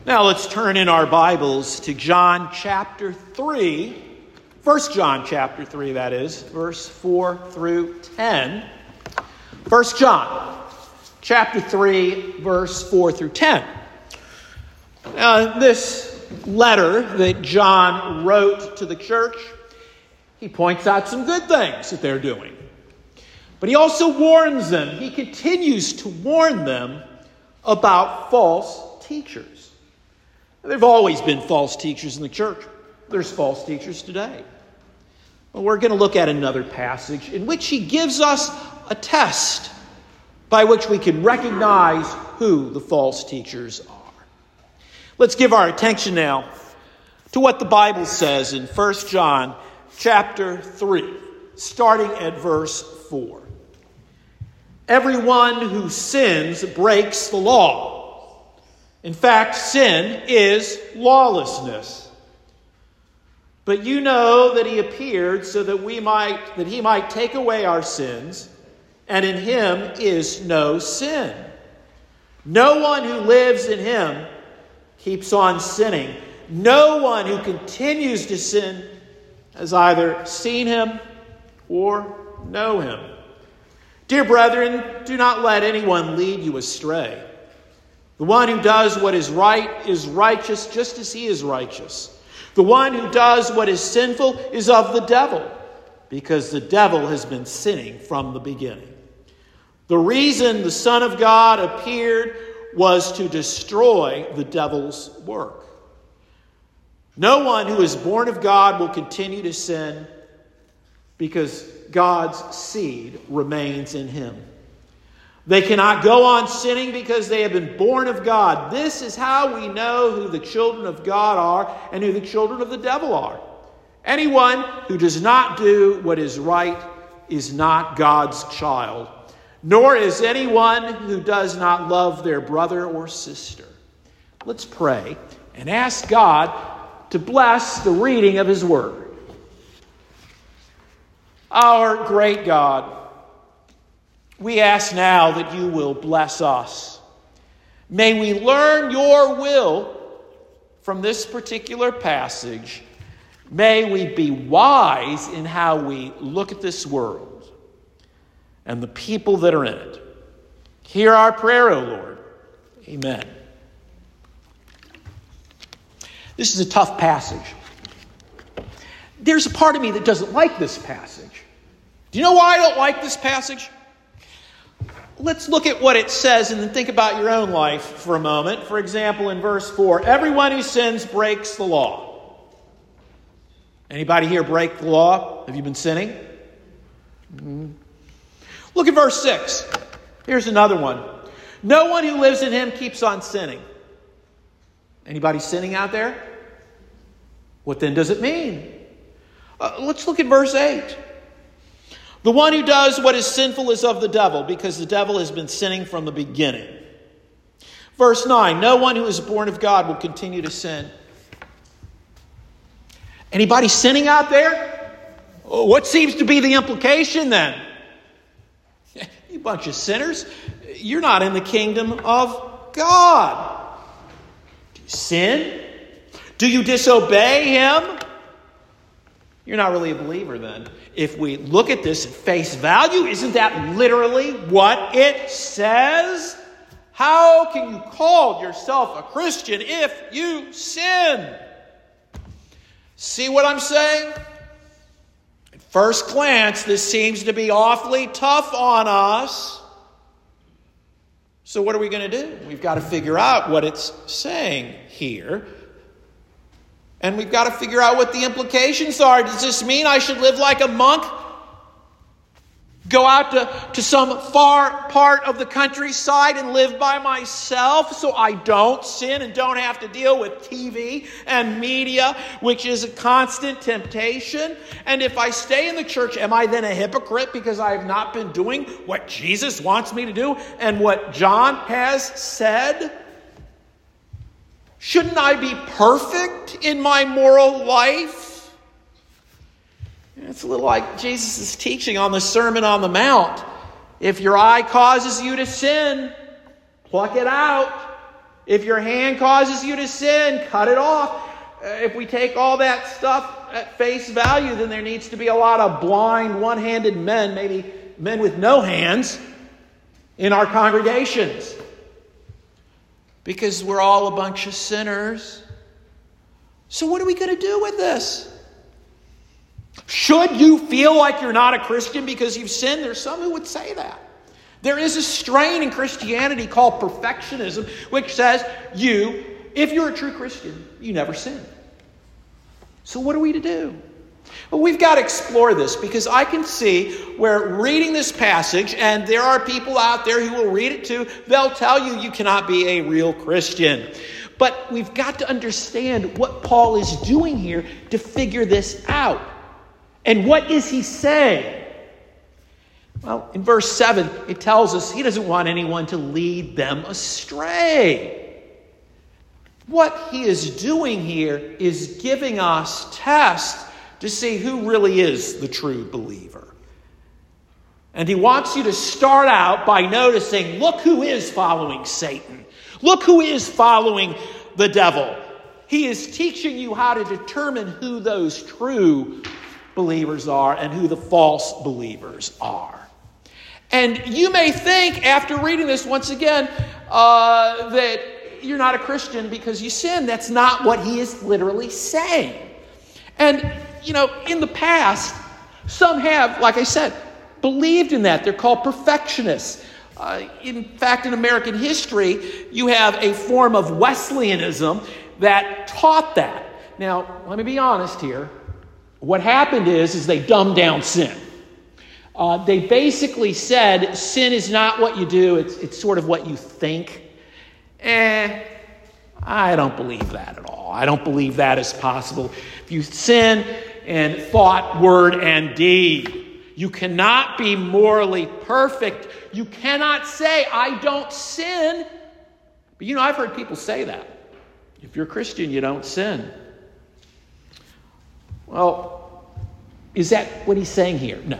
Now let's turn in our Bibles to John chapter 3. 1 John chapter 3, that is, verse 4 through 10. 1 John chapter 3, verse 4 through 10. This letter that John wrote to the church, he points out some good things that they're doing. But he also warns them. He continues to warn them about false teachers. There have always been false teachers in the church. There's false teachers today. Well, we're going to look at another passage in which he gives us a test by which we can recognize who the false teachers are. Let's give our attention now to what the Bible says in 1 John chapter 3, starting at verse 4. Everyone who sins breaks the law. In fact, sin is lawlessness. But you know that he appeared so that he might take away our sins, and in him is no sin. No one who lives in him keeps on sinning. No one who continues to sin has either seen him or know him. Dear brethren, do not let anyone lead you astray. The one who does what is right is righteous just as he is righteous. The one who does what is sinful is of the devil, because the devil has been sinning from the beginning. The reason the Son of God appeared was to destroy the devil's work. No one who is born of God will continue to sin, because God's seed remains in him. They cannot go on sinning because they have been born of God. This is how we know who the children of God are and who the children of the devil are. Anyone who does not do what is right is not God's child, nor is anyone who does not love their brother or sister. Let's pray and ask God to bless the reading of his word. Our great God, we ask now that you will bless us. May we learn your will from this particular passage. May we be wise in how we look at this world and the people that are in it. Hear our prayer, O Lord. Amen. This is a tough passage. There's a part of me that doesn't like this passage. Do you know why I don't like this passage? Let's look at what it says and then think about your own life for a moment. For example, in verse 4, everyone who sins breaks the law. Anybody here break the law? Have you been sinning? Mm-hmm. Look at verse 6. Here's another one. No one who lives in him keeps on sinning. Anybody sinning out there? What then does it mean? Let's look at verse 8. The one who does what is sinful is of the devil, because the devil has been sinning from the beginning. Verse 9, no one who is born of God will continue to sin. Anybody sinning out there? What seems to be the implication then? You bunch of sinners, you're not in the kingdom of God. Do you sin? Do you disobey him? You're not really a believer then. If we look at this at face value, isn't that literally what it says? How can you call yourself a Christian if you sin? See what I'm saying? At first glance, this seems to be awfully tough on us. So what are we going to do? We've got to figure out what it's saying here. And we've got to figure out what the implications are. Does this mean I should live like a monk? Go out to some far part of the countryside and live by myself so I don't sin and don't have to deal with TV and media, which is a constant temptation? And if I stay in the church, am I then a hypocrite because I have not been doing what Jesus wants me to do and what John has said? Shouldn't I be perfect in my moral life? It's a little like Jesus' teaching on the Sermon on the Mount. If your eye causes you to sin, pluck it out. If your hand causes you to sin, cut it off. If we take all that stuff at face value, then there needs to be a lot of blind, one-handed men, maybe men with no hands, in our congregations. Because we're all a bunch of sinners. So what are we going to do with this? Should you feel like you're not a Christian because you've sinned? There's some who would say that. There is a strain in Christianity called perfectionism, which says if you're a true Christian, you never sin. So what are we to do? Well, we've got to explore this, because I can see where reading this passage, and there are people out there who will read it too, they'll tell you cannot be a real Christian. But we've got to understand what Paul is doing here to figure this out. And what is he saying? Well, in verse 7, it tells us he doesn't want anyone to lead them astray. What he is doing here is giving us tests to see who really is the true believer. And he wants you to start out by noticing, look who is following Satan. Look who is following the devil. He is teaching you how to determine who those true believers are and who the false believers are. And you may think, after reading this once again, that you're not a Christian because you sin. That's not what he is literally saying. And, in the past, some have, like I said, believed in that. They're called perfectionists. In fact, in American history, you have a form of Wesleyanism that taught that. Now, let me be honest here. What happened is they dumbed down sin. They basically said sin is not what you do, it's sort of what you think. I don't believe that at all. I don't believe that is possible. If you sin in thought, word, and deed, you cannot be morally perfect. You cannot say, I don't sin. But I've heard people say that. If you're a Christian, you don't sin. Well, is that what he's saying here? No.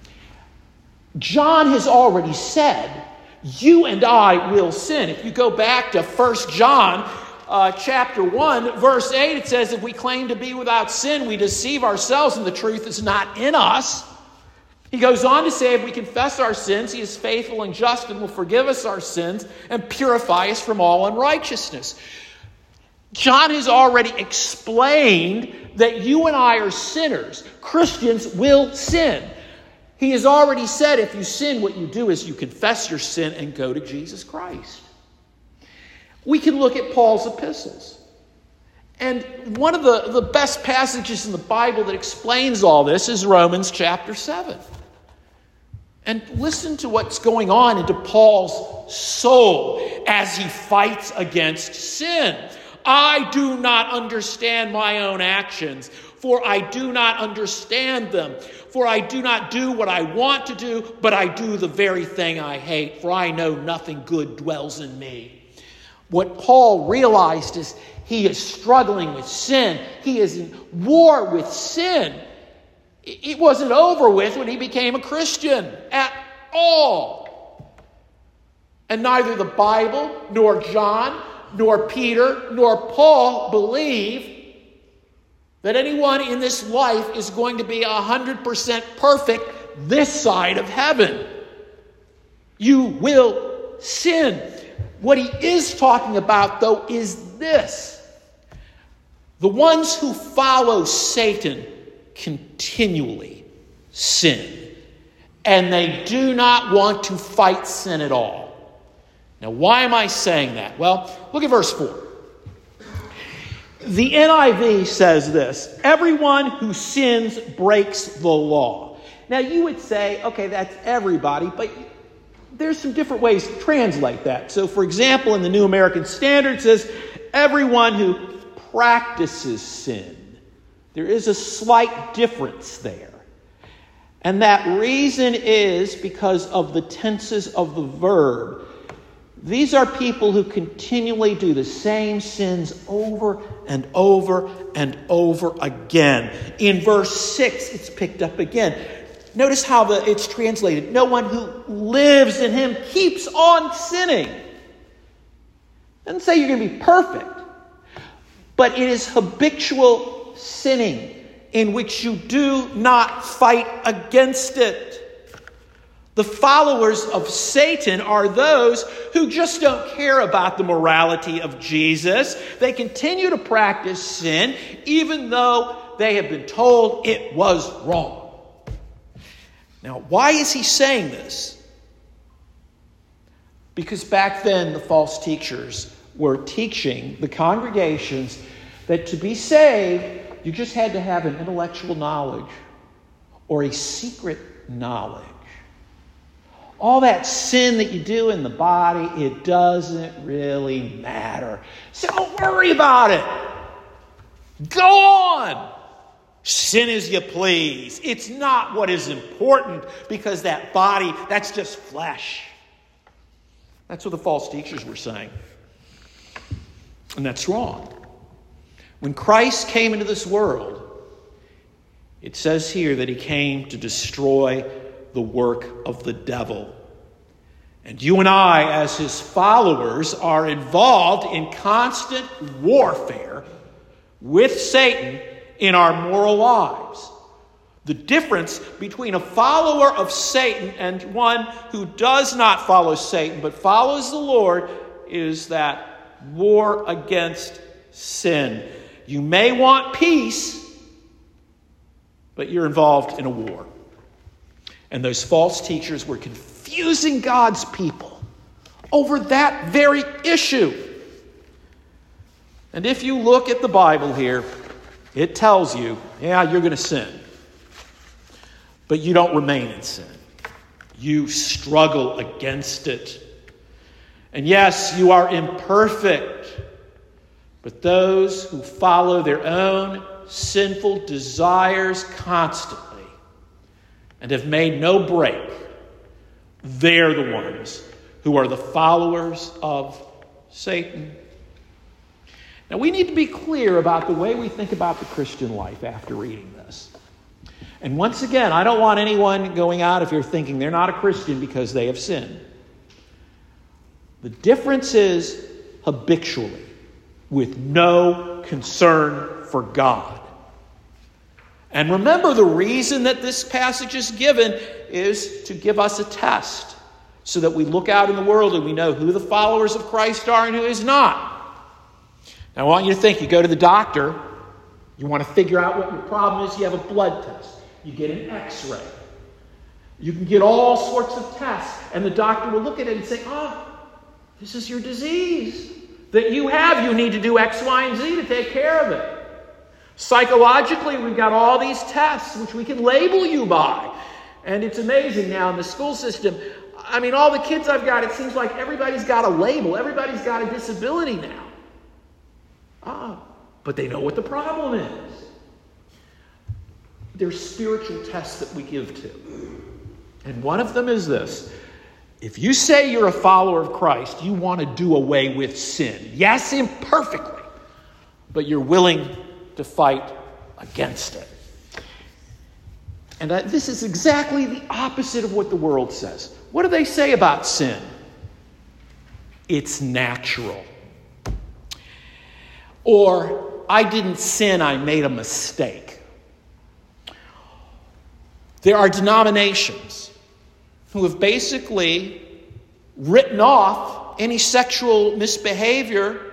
John has already said, you and I will sin. If you go back to 1 John chapter 1, verse 8, it says, if we claim to be without sin, we deceive ourselves and the truth is not in us. He goes on to say, if we confess our sins, he is faithful and just and will forgive us our sins and purify us from all unrighteousness. John has already explained that you and I are sinners. Christians will sin. He has already said if you sin, what you do is you confess your sin and go to Jesus Christ. We can look at Paul's epistles. And one of the best passages in the Bible that explains all this is Romans chapter 7. And listen to what's going on into Paul's soul as he fights against sin. I do not understand my own actions, for I do not understand them. For I do not do what I want to do, but I do the very thing I hate. For I know nothing good dwells in me. What Paul realized is he is struggling with sin. He is in war with sin. It wasn't over with when he became a Christian at all. And neither the Bible, nor John, nor Peter, nor Paul believe that anyone in this life is going to be 100% perfect this side of heaven. You will sin. What he is talking about, though, is this. The ones who follow Satan continually sin. And they do not want to fight sin at all. Now, why am I saying that? Well, look at verse 4. The NIV says this: everyone who sins breaks the law. Now, you would say, okay, that's everybody, but there's some different ways to translate that. So, for example, in the New American Standard, it says, everyone who practices sin. There is a slight difference there. And that reason is because of the tenses of the verb. These are people who continually do the same sins over and over and over again. In verse 6, it's picked up again. Notice how it's translated. No one who lives in him keeps on sinning. doesn't say you're going to be perfect, but it is habitual sinning in which you do not fight against it. The followers of Satan are those who just don't care about the morality of Jesus. They continue to practice sin even though they have been told it was wrong. Now, why is he saying this? Because back then the false teachers were teaching the congregations that to be saved, you just had to have an intellectual knowledge or a secret knowledge. All that sin that you do in the body, it doesn't really matter. So don't worry about it. Go on. Sin as you please. It's not what is important because that body, that's just flesh. That's what the false teachers were saying. And that's wrong. When Christ came into this world, it says here that he came to destroy the work of the devil. And you and I, as his followers, are involved in constant warfare with Satan in our moral lives. The difference between a follower of Satan and one who does not follow Satan but follows the Lord is that war against sin. You may want peace, but you're involved in a war. And those false teachers were confusing God's people over that very issue. And if you look at the Bible here, it tells you, yeah, you're going to sin. But you don't remain in sin. You struggle against it. And yes, you are imperfect. But those who follow their own sinful desires constantly and have made no break, they're the ones who are the followers of Satan. Now, we need to be clear about the way we think about the Christian life after reading this. And once again, I don't want anyone going out if you're thinking they're not a Christian because they have sinned. The difference is habitually, with no concern for God. And remember, the reason that this passage is given is to give us a test so that we look out in the world and we know who the followers of Christ are and who is not. Now, I want you to think, you go to the doctor, you want to figure out what your problem is, you have a blood test, you get an x-ray. You can get all sorts of tests, and the doctor will look at it and say, this is your disease that you have. You need to do X, Y, and Z to take care of it. Psychologically, we've got all these tests which we can label you by. And it's amazing now in the school system. I mean, all the kids I've got, it seems like everybody's got a label. Everybody's got a disability now. But they know what the problem is. There's spiritual tests that we give to. And one of them is this. If you say you're a follower of Christ, you want to do away with sin. Yes, imperfectly. But you're willing to fight against it. And this is exactly the opposite of what the world says. What do they say about sin? It's natural. Or, I didn't sin, I made a mistake. There are denominations who have basically written off any sexual misbehavior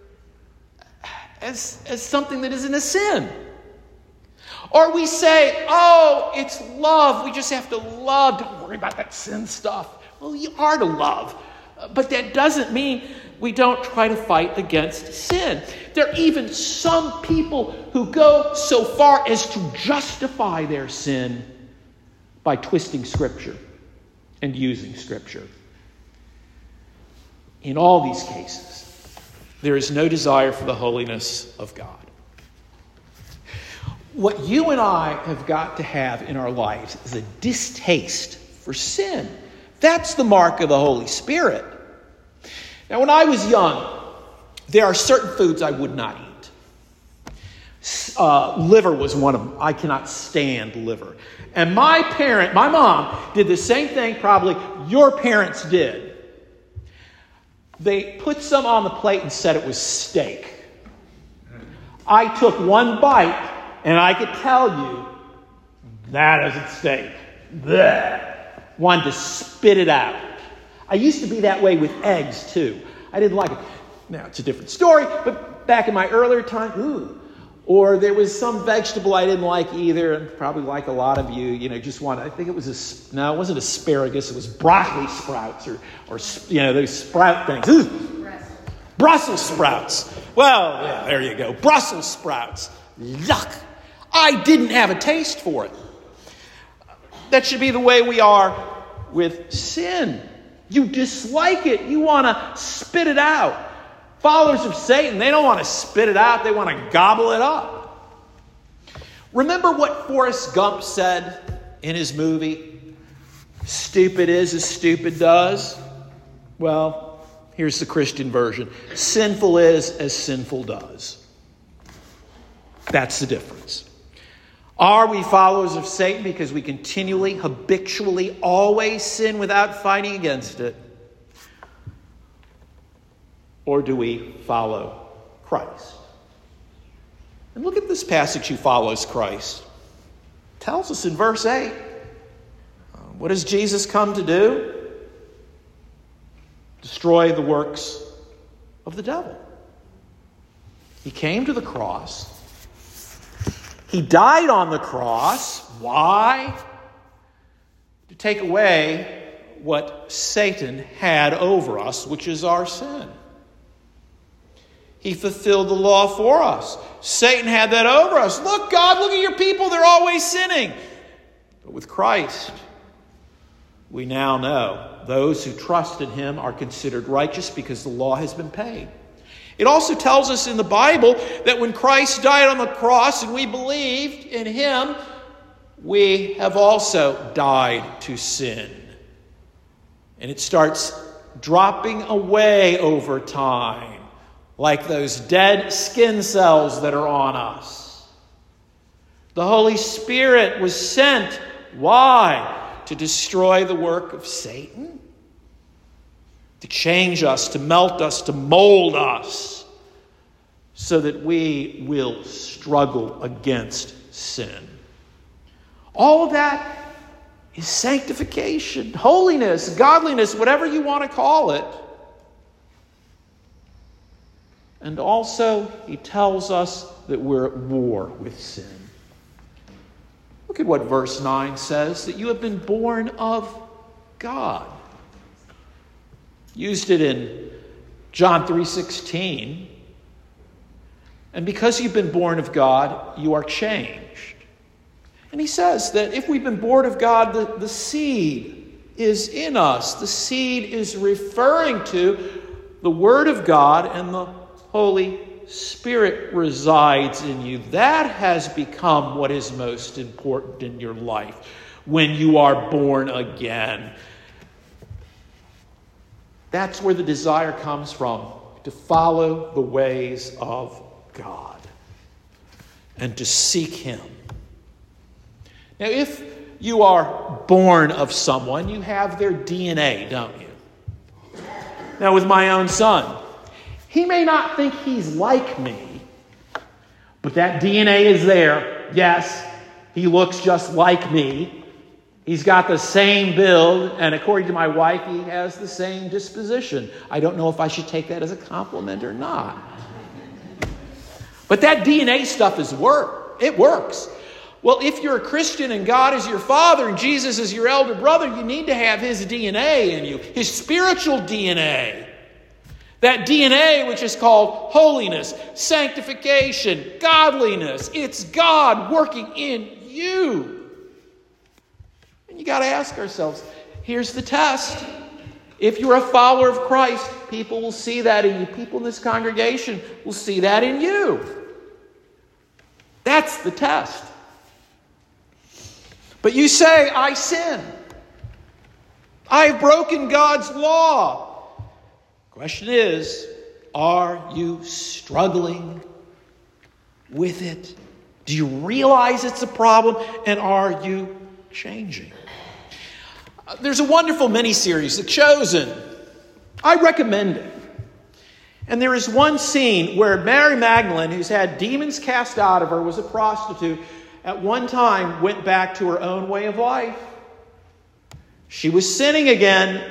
as something that isn't a sin. Or we say, it's love. We just have to love. Don't worry about that sin stuff. Well, you are to love. But that doesn't mean we don't try to fight against sin. There are even some people who go so far as to justify their sin by twisting Scripture and using Scripture. In all these cases, there is no desire for the holiness of God. What you and I have got to have in our lives is a distaste for sin. That's the mark of the Holy Spirit. Now, when I was young, there are certain foods I would not eat. Liver was one of them. I cannot stand liver. And my mom, did the same thing probably your parents did. They put some on the plate and said it was steak. I took one bite, and I could tell you, that isn't steak. Blech. Wanted to spit it out. I used to be that way with eggs, too. I didn't like it. Now, it's a different story, but back in my earlier time, ooh. Or there was some vegetable I didn't like either, and probably like a lot of you, just wanted, I think it was, no, it wasn't asparagus, it was broccoli sprouts, or those sprout things. Ooh. Brussels sprouts. Well, yeah, there you go. Brussels sprouts. Yuck. I didn't have a taste for it. That should be the way we are with sin. You dislike it. You want to spit it out. Followers of Satan, they don't want to spit it out. They want to gobble it up. Remember what Forrest Gump said in his movie? Stupid is as stupid does. Well, here's the Christian version. Sinful is as sinful does. That's the difference. Are we followers of Satan because we continually, habitually, always sin without fighting against it? Or do we follow Christ? And look at this passage who follows Christ. It tells us in verse 8. What does Jesus come to do? Destroy the works of the devil. He came to the cross. He died on the cross. Why? To take away what Satan had over us, which is our sin. He fulfilled the law for us. Satan had that over us. Look, God, look at your people. They're always sinning. But with Christ, we now know those who trust in him are considered righteous because the law has been paid. It also tells us in the Bible that when Christ died on the cross and we believed in him, we have also died to sin. And it starts dropping away over time, like those dead skin cells that are on us. The Holy Spirit was sent. Why? To destroy the work of Satan? To change us, to melt us, to mold us, so that we will struggle against sin. All of that is sanctification, holiness, godliness, whatever you want to call it. And also, he tells us that we're at war with sin. Look at what verse 9 says, that you have been born of God. Used it in John 3:16. And because you've been born of God, you are changed. And he says that if we've been born of God, the seed is in us. The seed is referring to the Word of God, and the Holy Spirit resides in you. That has become what is most important in your life when you are born again. That's where the desire comes from, to follow the ways of God and to seek him. Now, if you are born of someone, you have their DNA, don't you? Now, with my own son, he may not think he's like me, but that DNA is there. Yes, he looks just like me. He's got the same build, and according to my wife, he has the same disposition. I don't know if I should take that as a compliment or not. But that DNA stuff it works. Well, if you're a Christian and God is your father and Jesus is your elder brother, you need to have his DNA in you, his spiritual DNA. That DNA which is called holiness, sanctification, godliness. It's God working in you. And you got to ask ourselves, here's the test. If you're a follower of Christ, people will see that in you. People in this congregation will see that in you. That's the test. But you say, I sin. I've broken God's law. Question is, are you struggling with it? Do you realize it's a problem? And are you changing? There's a wonderful miniseries, The Chosen. I recommend it. And there is one scene where Mary Magdalene, who's had demons cast out of her, was a prostitute, at one time went back to her own way of life. She was sinning again.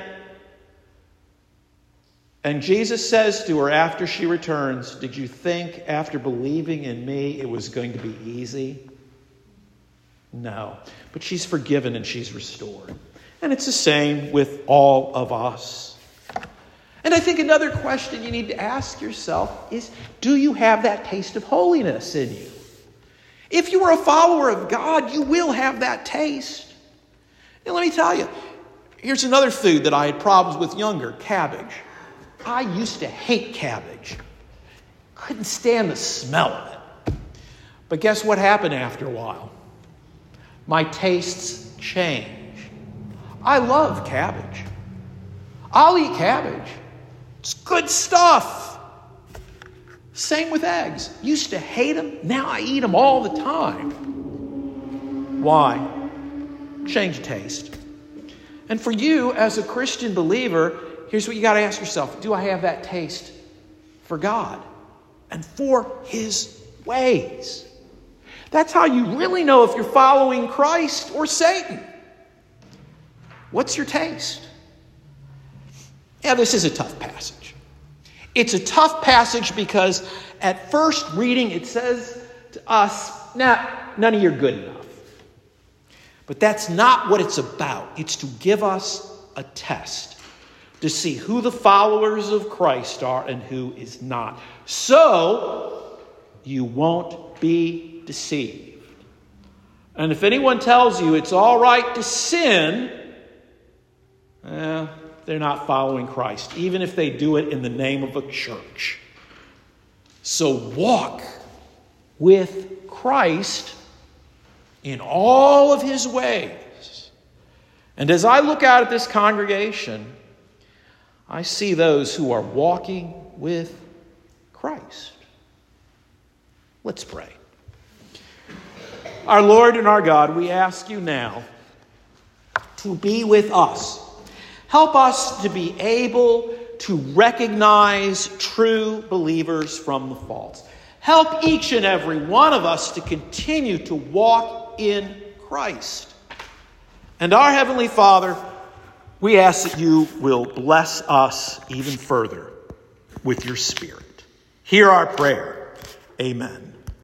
And Jesus says to her after she returns, "Did you think after believing in me it was going to be easy?" No. But she's forgiven and she's restored. And it's the same with all of us. And I think another question you need to ask yourself is, do you have that taste of holiness in you? If you are a follower of God, you will have that taste. And let me tell you, here's another food that I had problems with younger, cabbage. I used to hate cabbage. Couldn't stand the smell of it. But guess what happened after a while? My tastes changed. I love cabbage. I'll eat cabbage. It's good stuff. Same with eggs. Used to hate them. Now I eat them all the time. Why? Change of taste. And for you as a Christian believer, here's what you got to ask yourself. Do I have that taste for God and for His ways? That's how you really know if you're following Christ or Satan. What's your taste? Yeah, this is a tough passage. It's a tough passage because at first reading it says to us, nah, none of you are good enough. But that's not what it's about. It's to give us a test to see who the followers of Christ are and who is not. So you won't be deceived. And if anyone tells you it's all right to sin, they're not following Christ, even if they do it in the name of a church. So walk with Christ in all of His ways. And as I look out at this congregation, I see those who are walking with Christ. Let's pray. Our Lord and our God, we ask you now to be with us. Help us to be able to recognize true believers from the false. Help each and every one of us to continue to walk in Christ. And our Heavenly Father, we ask that you will bless us even further with your Spirit. Hear our prayer. Amen.